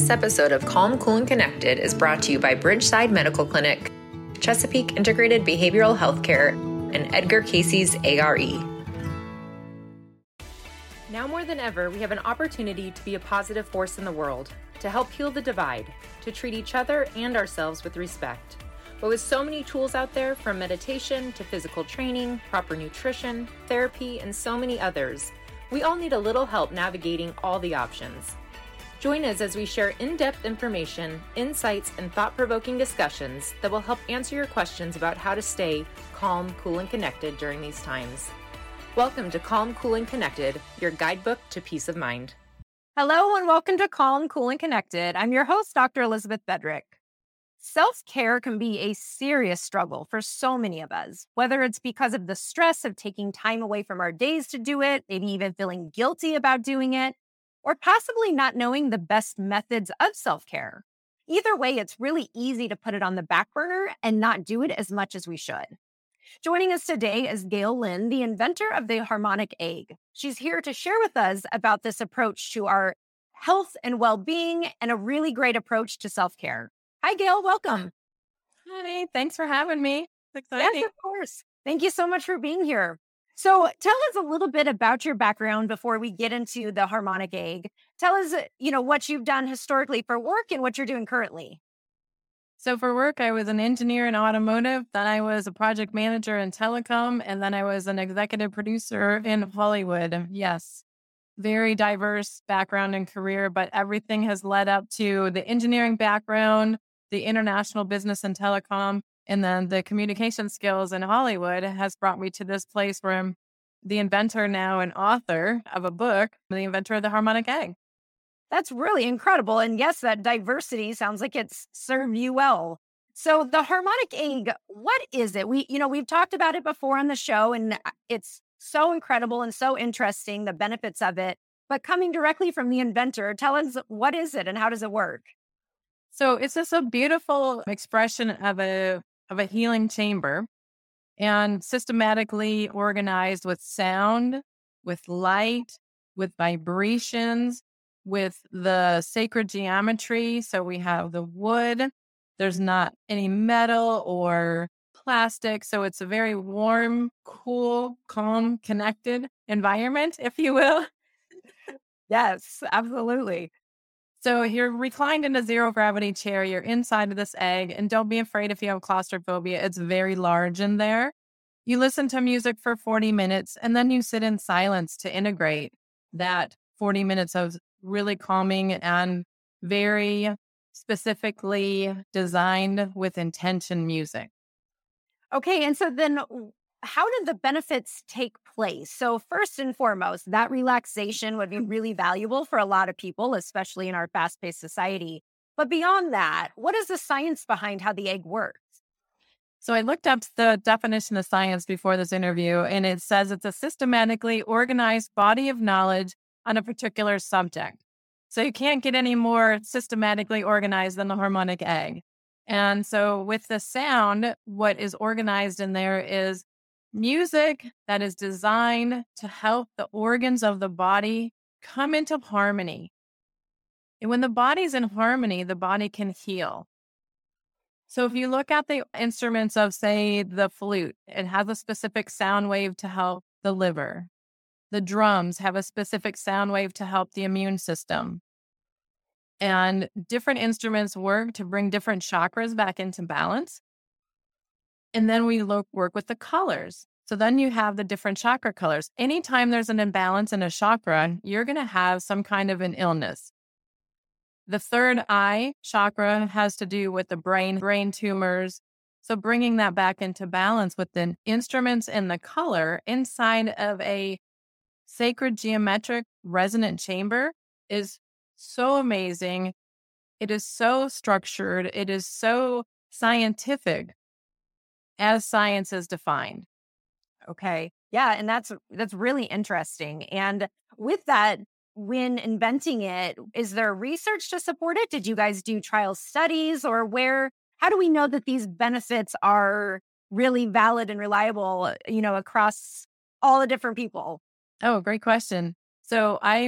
This episode of Calm, Cool, and Connected is brought to you by Bridgeside Medical Clinic, Chesapeake Integrated Behavioral Healthcare, and Edgar Cayce's ARE. Now more than ever, we have an opportunity to be a positive force in the world, to help heal the divide, to treat each other and ourselves with respect. But with so many tools out there, from meditation to physical training, proper nutrition, therapy, and so many others, we all need a little help navigating all the options. Join us as we share in-depth information, insights, and thought-provoking discussions that will help answer your questions about how to stay calm, cool, and connected during these times. Welcome to Calm, Cool, and Connected, your guidebook to peace of mind. Hello and welcome to Calm, Cool, and Connected. I'm your host, Dr. Elizabeth Bedrick. Self-care can be a serious struggle for so many of us, whether it's because of the stress of taking time away from our days to do it, maybe even feeling guilty about doing it, or possibly not knowing the best methods of self-care. Either way, it's really easy to put it on the back burner and not do it as much as we should. Joining us today is Gail Lynn, the inventor of the Harmonic Egg. She's here to share with us about this approach to our health and well-being and a really great approach to self-care. Hi, Gail. Welcome. Hi, thanks for having me. It's exciting. Yes, of course. Thank you so much for being here. So tell us a little bit about your background before we get into the Harmonic Egg. Tell us, what you've done historically for work and what you're doing currently. So for work, I was an engineer in automotive. Then I was a project manager in telecom. And then I was an executive producer in Hollywood. Yes, very diverse background and career, but everything has led up to the engineering background, the international business and telecom, and then the communication skills in Hollywood has brought me to this place where I'm the inventor now and author of a book, the inventor of the Harmonic Egg. That's really incredible. And yes, that diversity sounds like it's served you well. So the Harmonic Egg, what is it? We've talked about it before on the show, and it's so incredible and so interesting, the benefits of it. But coming directly from the inventor, tell us, what is it and how does it work? So it's just a beautiful expression of a healing chamber, and systematically organized with sound, with light, with vibrations, with the sacred geometry. So we have the wood. There's not any metal or plastic. So it's a very warm, cool, calm, connected environment, if you will. Yes, absolutely. So you're reclined in a zero gravity chair. You're inside of this egg, and don't be afraid if you have claustrophobia. It's very large in there. You listen to music for 40 minutes, and then you sit in silence to integrate that 40 minutes of really calming and very specifically designed with intention music. Okay. And so then how did the benefits take place? So first and foremost, that relaxation would be really valuable for a lot of people, especially in our fast-paced society. But beyond that, what is the science behind how the egg works? So I looked up the definition of science before this interview, and it says it's a systematically organized body of knowledge on a particular subject. So you can't get any more systematically organized than the Harmonic Egg. And so with the sound, what is organized in there is music that is designed to help the organs of the body come into harmony. And when the body's in harmony, the body can heal. So if you look at the instruments of, say, the flute, it has a specific sound wave to help the liver. The drums have a specific sound wave to help the immune system. And different instruments work to bring different chakras back into balance. And then we work with the colors. So then you have the different chakra colors. Anytime there's an imbalance in a chakra, you're going to have some kind of an illness. The third eye chakra has to do with the brain tumors. So bringing that back into balance with the instruments and the color inside of a sacred geometric resonant chamber is so amazing. It is so structured. It is so scientific, as science is defined. Okay. Yeah. And that's really interesting. And with that, when inventing it, is there research to support it? Did you guys do trial studies, or how do we know that these benefits are really valid and reliable, across all the different people? Oh, great question. So I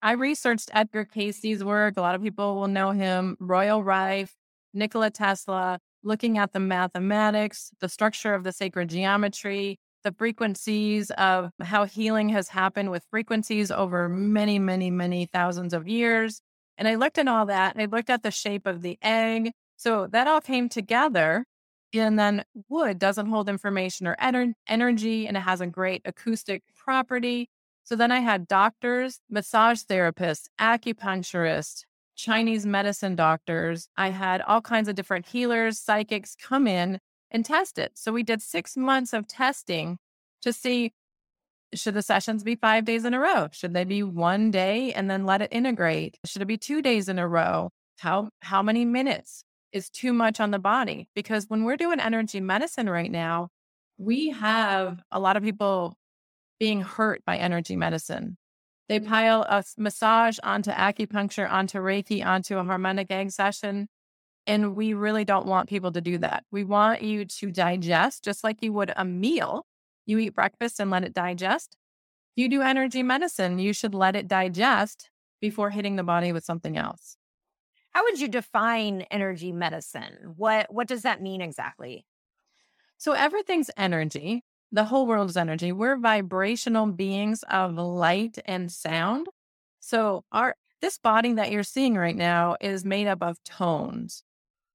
I researched Edgar Cayce's work. A lot of people will know him, Royal Rife, Nikola Tesla, looking at the mathematics, the structure of the sacred geometry, the frequencies of how healing has happened with frequencies over many, many, many thousands of years. And I looked at all that. I looked at the shape of the egg. So that all came together. And then wood doesn't hold information or energy, and it has a great acoustic property. So then I had doctors, massage therapists, acupuncturists, Chinese medicine doctors. I had all kinds of different healers, psychics come in and test it. So we did 6 months of testing to see, should the sessions be 5 days in a row? Should they be 1 day and then let it integrate? Should it be 2 days in a row? How many minutes is too much on the body? Because when we're doing energy medicine right now, we have a lot of people being hurt by energy medicine. They pile a massage onto acupuncture, onto Reiki, onto a harmonic egg session. And we really don't want people to do that. We want you to digest just like you would a meal. You eat breakfast and let it digest. You do energy medicine, you should let it digest before hitting the body with something else. How would you define energy medicine? What does that mean exactly? So everything's energy. The whole world is energy. We're vibrational beings of light and sound. So this body that you're seeing right now is made up of tones.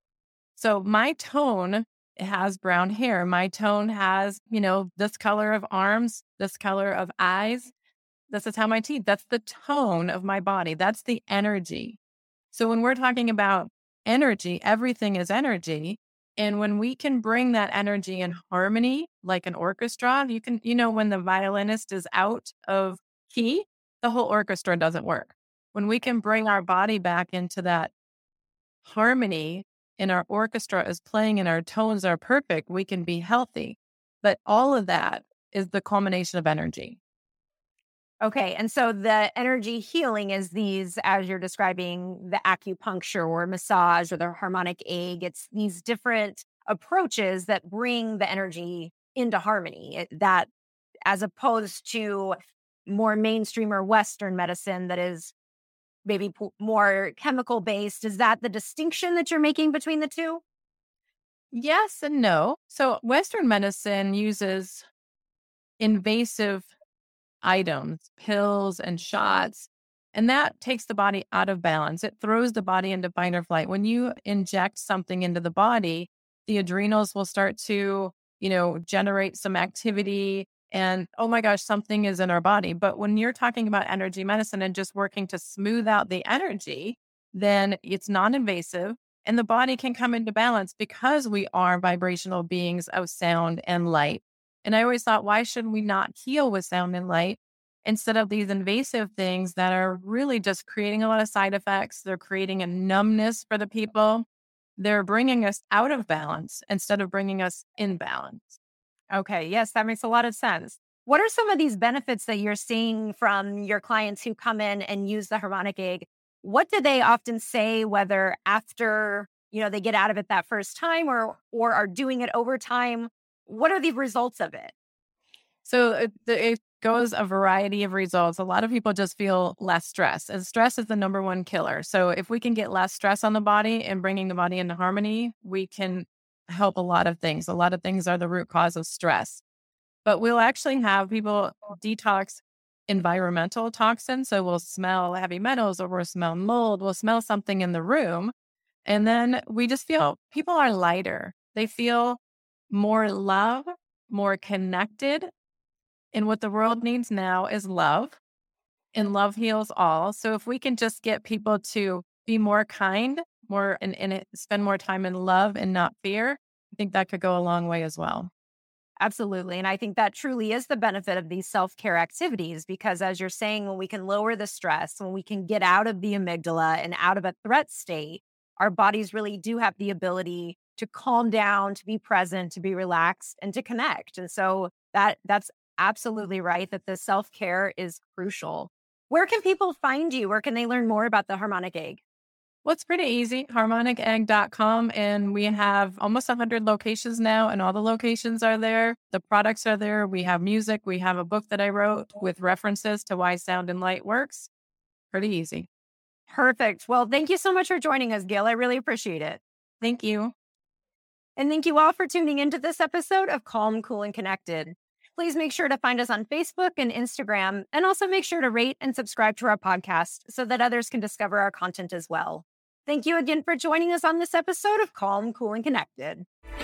So my tone has brown hair. My tone has, this color of arms, this color of eyes. This is how my teeth, that's the tone of my body. That's the energy. So when we're talking about energy, everything is energy. And when we can bring that energy in harmony, like an orchestra, you can, when the violinist is out of key, the whole orchestra doesn't work. When we can bring our body back into that harmony and our orchestra is playing and our tones are perfect, we can be healthy. But all of that is the culmination of energy. Okay. And so the energy healing is these, as you're describing, the acupuncture or massage or the harmonic egg. It's these different approaches that bring the energy into harmony, that as opposed to more mainstream or Western medicine that is maybe more chemical based. Is that the distinction that you're making between the two? Yes and no. So Western medicine uses invasive items, pills and shots, and that takes the body out of balance. It throws the body into fight or flight. When you inject something into the body, the adrenals will start to, generate some activity and, oh my gosh, something is in our body. But when you're talking about energy medicine and just working to smooth out the energy, then it's non-invasive and the body can come into balance because we are vibrational beings of sound and light. And I always thought, why should we not heal with sound and light instead of these invasive things that are really just creating a lot of side effects? They're creating a numbness for the people. They're bringing us out of balance instead of bringing us in balance. Okay. Yes, that makes a lot of sense. What are some of these benefits that you're seeing from your clients who come in and use the harmonic egg? What do they often say, whether after, they get out of it that first time or are doing it over time? What are the results of it? So it goes a variety of results. A lot of people just feel less stress, and stress is the number one killer. So if we can get less stress on the body and bringing the body into harmony, we can help a lot of things. A lot of things are the root cause of stress. But we'll actually have people detox environmental toxins. So we'll smell heavy metals or we'll smell mold. We'll smell something in the room. And then we just feel people are lighter. They feel more love, more connected. And what the world needs now is love. And love heals all. So if we can just get people to be more kind, more and spend more time in love and not fear, I think that could go a long way as well. Absolutely. And I think that truly is the benefit of these self-care activities, because as you're saying, when we can lower the stress, when we can get out of the amygdala and out of a threat state, our bodies really do have the ability to calm down, to be present, to be relaxed, and to connect. And so that's absolutely right that the self-care is crucial. Where can people find you? Where can they learn more about the harmonic egg? Well, it's pretty easy, harmonicegg.com. And we have almost 100 locations now, and all the locations are there. The products are there. We have music. We have a book that I wrote with references to why sound and light works. Pretty easy. Perfect. Well, thank you so much for joining us, Gail. I really appreciate it. Thank you. And thank you all for tuning into this episode of Calm, Cool, and Connected. Please make sure to find us on Facebook and Instagram, and also make sure to rate and subscribe to our podcast so that others can discover our content as well. Thank you again for joining us on this episode of Calm, Cool, and Connected.